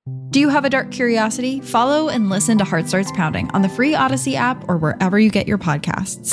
Do you have a dark curiosity? Follow and listen to Heart Starts Pounding on the free Odyssey app or wherever you get your podcasts.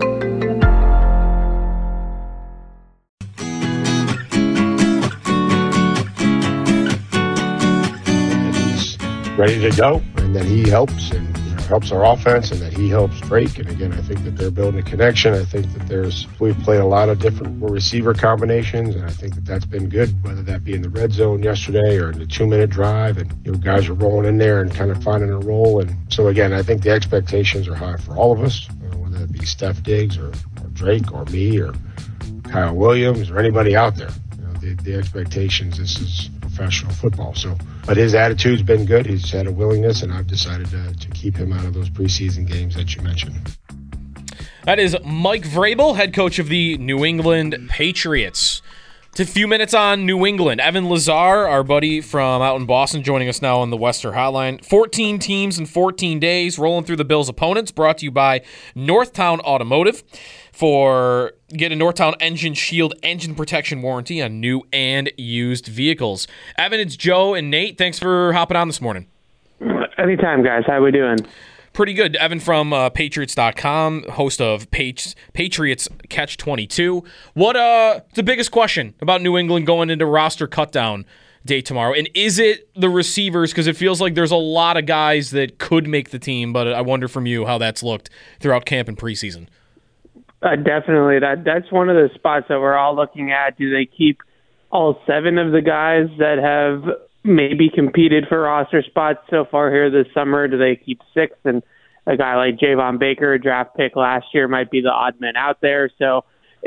He's ready to go, and that he helps and helps our offense, and that he helps Drake. And again, I think that they're building a connection. I think that we've played a lot of different receiver combinations, and I think that that's been good, whether that be in the red zone yesterday or in the 2-minute drive, and guys are rolling in there and kind of finding a role. And so again, I think the expectations are high for all of us, whether it be Steph Diggs or Drake or me or Kyle Williams or anybody out there. The expectations, this is professional football. But his attitude's been good. He's had a willingness, and I've decided to keep him out of those preseason games that you mentioned. That is Mike Vrabel, head coach of the New England Patriots. A few minutes on New England. Evan Lazar, our buddy from out in Boston, joining us now on the Western Hotline. 14 teams in 14 days, rolling through the Bills' opponents, brought to you by Northtown Automotive. Get a Northtown Engine Shield engine protection warranty on new and used vehicles. Evan, it's Joe and Nate. Thanks for hopping on this morning. Anytime, guys. How we doing? Pretty good. Evan from Patriots.com, host of Patriots Catch 22. What's the biggest question about New England going into roster cutdown day tomorrow? And is it the receivers? Because it feels like there's a lot of guys that could make the team, but I wonder from you how that's looked throughout camp and preseason. Definitely. That's one of the spots that we're all looking at. Do they keep all 7 of the guys that have maybe competed for roster spots so far here this summer? Do they keep 6? And a guy like Javon Baker, a draft pick last year, might be the odd man out there. So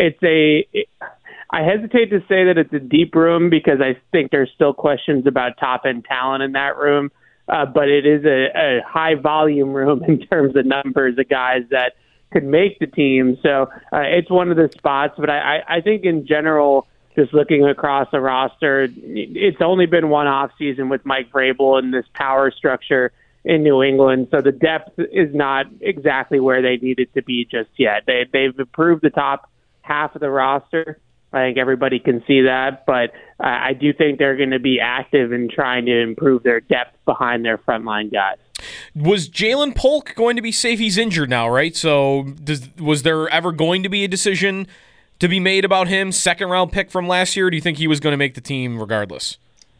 I hesitate to say that it's a deep room because I think there's still questions about top-end talent in that room. But it is a high-volume room in terms of numbers of guys that could make the team. So it's one of the spots. But I think in general, just looking across the roster, it's only been one offseason with Mike Vrabel and this power structure in New England. So the depth is not exactly where they need it to be just yet. They've improved the top half of the roster. I think everybody can see that. But I do think they're going to be active in trying to improve their depth behind their frontline guys. Was Jalen Polk going to be safe? He's injured now, right? So was there ever going to be a decision to be made about him, second-round pick from last year? Or do you think he was going to make the team regardless?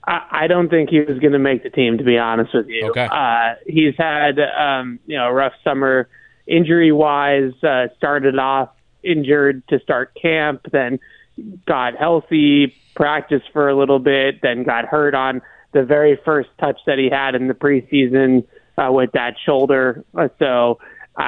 I don't think he was going to make the team, to be honest with you. Okay. He's had a rough summer injury-wise. Started off injured to start camp, then got healthy, practiced for a little bit, then got hurt on the very first touch that he had in the preseason with that shoulder. So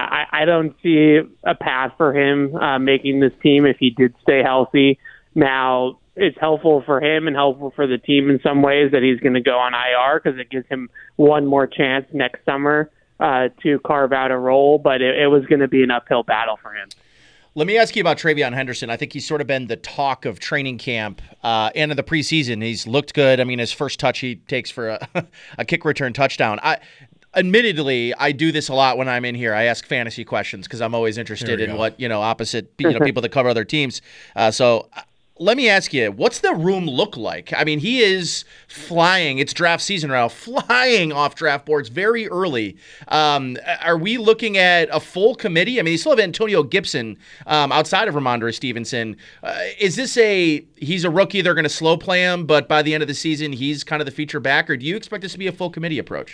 I don't see a path for him making this team if he did stay healthy. Now, it's helpful for him and helpful for the team in some ways that he's going to go on IR because it gives him one more chance next summer to carve out a role, but it was going to be an uphill battle for him. Let me ask you about TreVeyon Henderson. I think he's sort of been the talk of training camp and of the preseason. He's looked good. I mean, his first touch he takes for a kick return touchdown. Admittedly, I do this a lot when I'm in here. I ask fantasy questions because I'm always interested in what, opposite people that cover other teams. So let me ask you, what's the room look like? I mean, he is flying. It's draft season now, flying off draft boards very early. Are we looking at a full committee? I mean, you still have Antonio Gibson outside of Ramondre Stevenson. Is this he's a rookie, they're going to slow play him, but by the end of the season, he's kind of the feature back? Or do you expect this to be a full committee approach?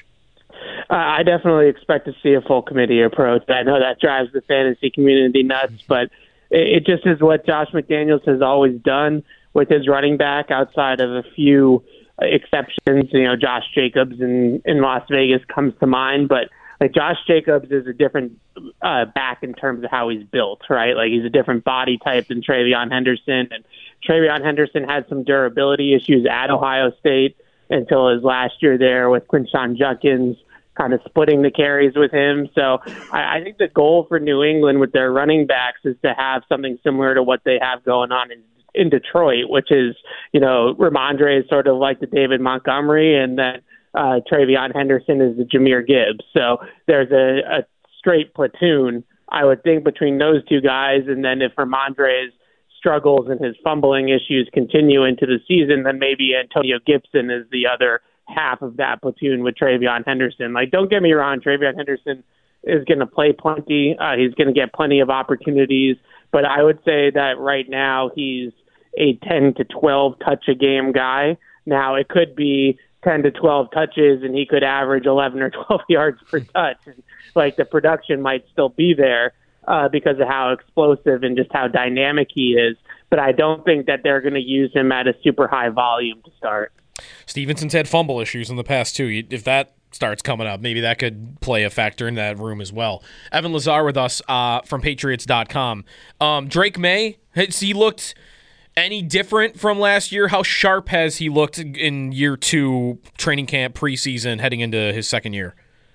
I definitely expect to see a full committee approach. I know that drives the fantasy community nuts, but it just is what Josh McDaniels has always done with his running back outside of a few exceptions. Josh Jacobs in Las Vegas comes to mind, but like Josh Jacobs is a different back in terms of how he's built, right? Like he's a different body type than TreVeyon Henderson, and TreVeyon Henderson had some durability issues at Ohio State until his last year there with Quinshon Judkins kind of splitting the carries with him. So I think the goal for New England with their running backs is to have something similar to what they have going on in Detroit, which is, Ramondre is sort of like the David Montgomery, and then TreVeyon Henderson is the Jahmyr Gibbs. So there's a straight platoon, I would think, between those two guys. And then if Ramondre's struggles and his fumbling issues continue into the season, then maybe Antonio Gibson is the other half of that platoon with TreVeyon Henderson. Like, don't get me wrong, TreVeyon Henderson is going to play plenty. He's going to get plenty of opportunities. But I would say that right now he's a 10 to 12 touch a game guy. Now, it could be 10 to 12 touches and he could average 11 or 12 yards per touch. And, like, the production might still be there because of how explosive and just how dynamic he is. But I don't think that they're going to use him at a super high volume to start. Stevenson's had fumble issues in the past, too. If that starts coming up, maybe that could play a factor in that room as well. Evan Lazar with us from Patriots.com. Drake May, has he looked any different from last year? How sharp has he looked in year 2 training camp preseason heading into his second year?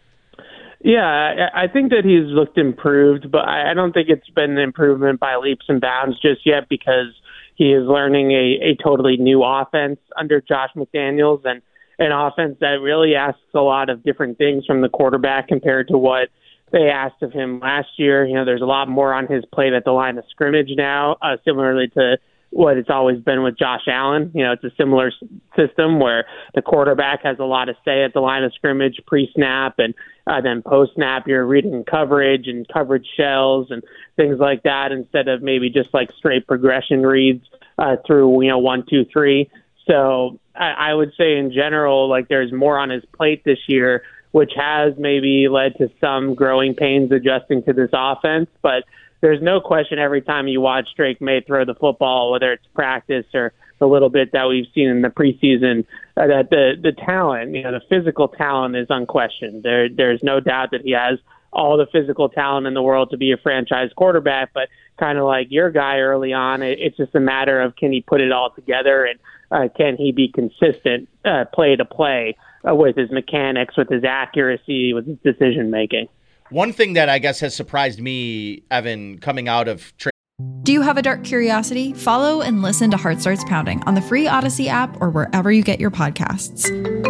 Yeah, I think that he's looked improved, but I don't think it's been an improvement by leaps and bounds just yet because he is learning a totally new offense under Josh McDaniels, and an offense that really asks a lot of different things from the quarterback compared to what they asked of him last year. You know, there's a lot more on his plate at the line of scrimmage now, similarly to what it's always been with Josh Allen. You know, it's a similar system where the quarterback has a lot of say at the line of scrimmage pre-snap, and then post-snap you're reading coverage and coverage shells and things like that instead of maybe just like straight progression reads through, 1, 2, 3. So I would say in general, like, there's more on his plate this year, which has maybe led to some growing pains adjusting to this offense. But there's no question every time you watch Drake May throw the football, whether it's practice or the little bit that we've seen in the preseason, that the talent, the physical talent is unquestioned. There's no doubt that he has all the physical talent in the world to be a franchise quarterback, but kind of like your guy early on, it's just a matter of can he put it all together and can he be consistent play to play with his mechanics, with his accuracy, with his decision making. One thing that I guess has surprised me, Evan, coming out of Do you have a dark curiosity? Follow and listen to Heart Starts Pounding on the free Odyssey app or wherever you get your podcasts.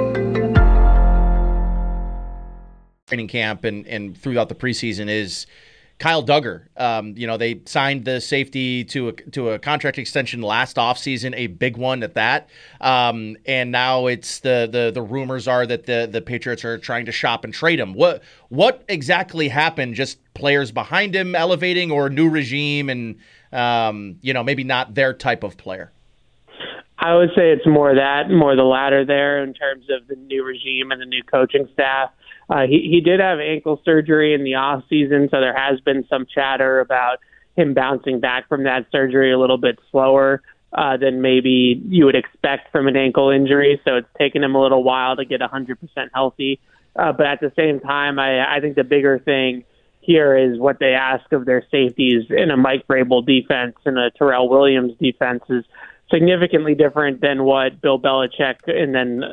Training camp and throughout the preseason is Kyle Dugger. They signed the safety to a contract extension last offseason, a big one at that. And now it's the rumors are that the Patriots are trying to shop and trade him. What exactly happened? Just players behind him elevating, or new regime and maybe not their type of player? I would say it's more the latter there in terms of the new regime and the new coaching staff. He did have ankle surgery in the off season, so there has been some chatter about him bouncing back from that surgery a little bit slower than maybe you would expect from an ankle injury. So it's taken him a little while to get 100% healthy. But at the same time, I think the bigger thing here is what they ask of their safeties in a Mike Vrabel defense and a Terrell Williams defense is significantly different than what Bill Belichick and then,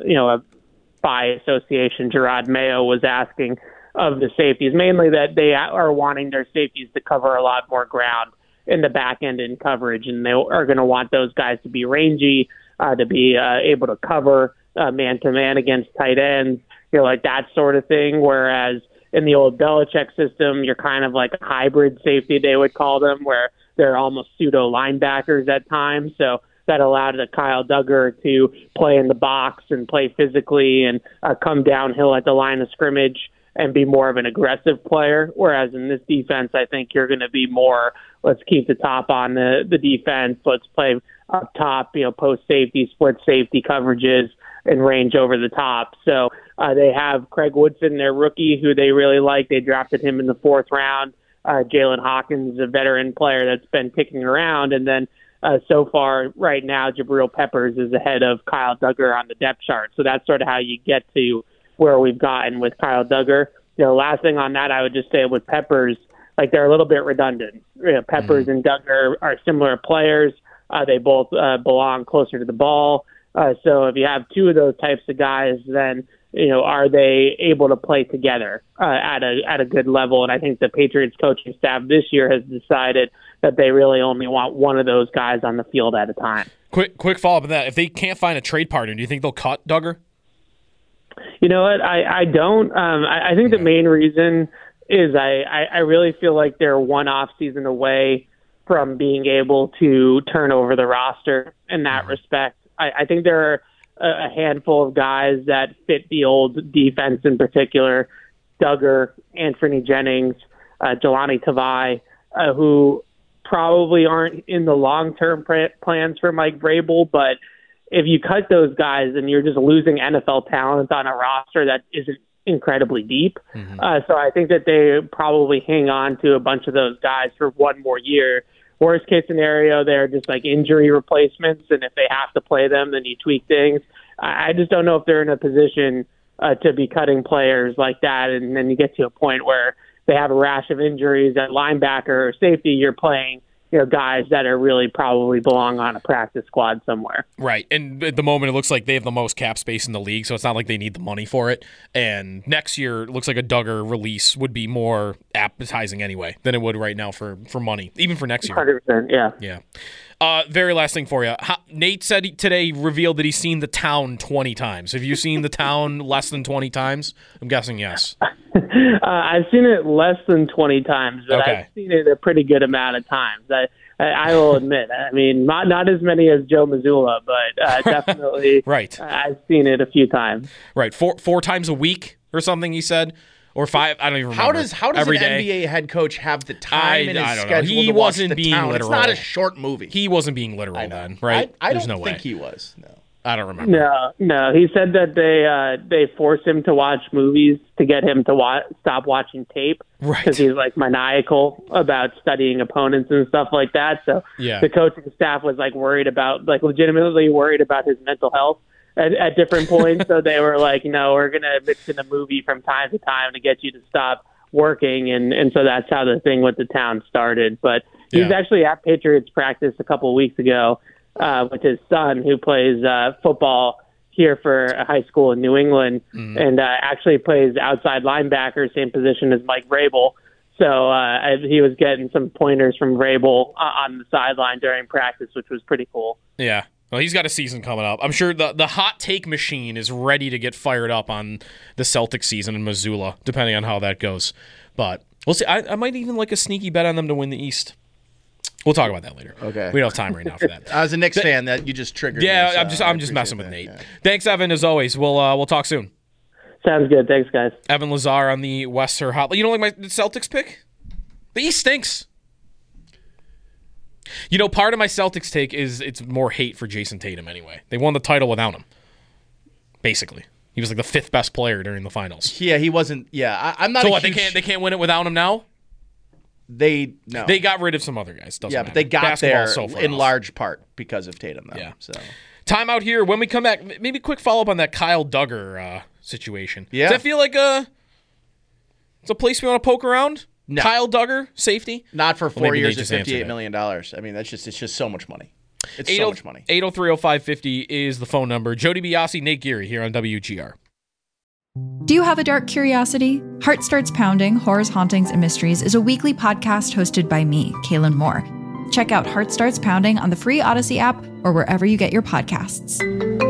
by association, Gerard Mayo was asking of the safeties, mainly that they are wanting their safeties to cover a lot more ground in the back end in coverage, and they are going to want those guys to be rangy, to be able to cover man-to-man against tight ends, like that sort of thing, whereas in the old Belichick system, you're kind of like a hybrid safety, they would call them, where they're almost pseudo linebackers at times. So that allowed Kyle Dugger to play in the box and play physically and come downhill at the line of scrimmage and be more of an aggressive player. Whereas in this defense, I think you're going to be more, let's keep the top on the defense. Let's play up top, post safety, split safety coverages and range over the top. So they have Craig Woodson, their rookie, who they really like. They drafted him in the 4th round. Jalen Hawkins, a veteran player that's been kicking around. And then so far, right now, Jabril Peppers is ahead of Kyle Dugger on the depth chart. So that's sort of how you get to where we've gotten with Kyle Dugger. Last thing on that, I would just say with Peppers, like they're a little bit redundant. Peppers and Dugger are similar players. They both belong closer to the ball. So if you have two of those types of guys, then are they able to play together at a good level? And I think the Patriots coaching staff this year has decided that they really only want one of those guys on the field at a time. Quick follow-up on that. If they can't find a trade partner, do you think they'll cut Dugger? You know what? I don't. I think the main reason is I really feel like they're one off season away from being able to turn over the roster in that respect. I think there a handful of guys that fit the old defense, in particular, Duggar, Anthony Jennings, Jelani Tavai, who probably aren't in the long-term plans for Mike Vrabel, but if you cut those guys, then you're just losing NFL talent on a roster that isn't incredibly deep. So I think that they probably hang on to a bunch of those guys for one more year. Worst case scenario, they're just like injury replacements, and if they have to play them, then you tweak things. I just don't know if they're in a position to be cutting players like that, and then you get to a point where they have a rash of injuries at linebacker or safety. You're playing, guys that are really probably belong on a practice squad somewhere. Right. And at the moment, it looks like they have the most cap space in the league, so it's not like they need the money for it. And next year, it looks like a Duggar release would be more appetizing anyway than it would right now for money, even for next year. 100%, yeah. Yeah. Very last thing for you. Nate said today, revealed that he's seen The Town 20 times. Have you seen The Town less than 20 times? I'm guessing yes. I've seen it less than 20 times, but Okay. I've seen it a pretty good amount of times. I will admit. I mean, not as many as Joe Mazzulla, but definitely Right. I've seen it a few times. Right. Four times a week or something, he said. Or 5, I don't even remember. How does Every an day. NBA head coach have the time in I his don't know. schedule He to watch wasn't The being Town? literal. It's not a short movie. He wasn't being literal then, right? I There's don't no think way. he was. No. I don't remember. No. He said that they force him to watch movies to get him to stop watching tape, Right. Because he's like maniacal about studying opponents and stuff like that. So Yeah. the coaching staff was legitimately worried about his mental health at different points. So they were like, we're gonna mix in a movie from time to time to get you to stop working, and so that's how the thing with The Town started. But he was actually at Patriots practice a couple of weeks ago with his son, who plays football here for a high school in New England, and actually plays outside linebacker, same position as Mike Vrabel. So he was getting some pointers from Vrabel on the sideline during practice, which was pretty cool. Yeah. Well, he's got a season coming up. I'm sure the hot take machine is ready to get fired up on the Celtics season in Missoula, depending on how that goes. But we'll see. I might even like a sneaky bet on them to win the East. We'll talk about that later. Okay. We don't have time right now for that. I was a Knicks fan that you just triggered. Yeah, me, I'm just messing with Nate. Yeah. Thanks, Evan. As always, we'll talk soon. Sounds good. Thanks, guys. Evan Lazar on the Western Hotline. You don't like my Celtics pick? The East stinks. Part of my Celtics take is it's more hate for Jason Tatum anyway. They won the title without him, basically. He was like the 5th best player during the finals. Yeah, he wasn't. Yeah, I'm not. So what? They can't win it without him now. They got rid of some other guys. Doesn't yeah, matter. but they got Basketball's there so far in off. large part because of Tatum, though. Yeah. So time out here. When we come back, maybe a quick follow up on that Kyle Duggar situation. Yeah. Does that feel like it's a place we want to poke around? No. Kyle Duggar, safety? not for 4 maybe years they at just answered $58 million. I mean, it's just so much money. It's 80 so much money. 803-0550 is the phone number. Jody Biasi, Nate Geary here on WGR. Do you have a dark curiosity? Heart Starts Pounding, Horrors, Hauntings, and Mysteries is a weekly podcast hosted by me, Kaylin Moore. Check out Heart Starts Pounding on the free Odyssey app or wherever you get your podcasts.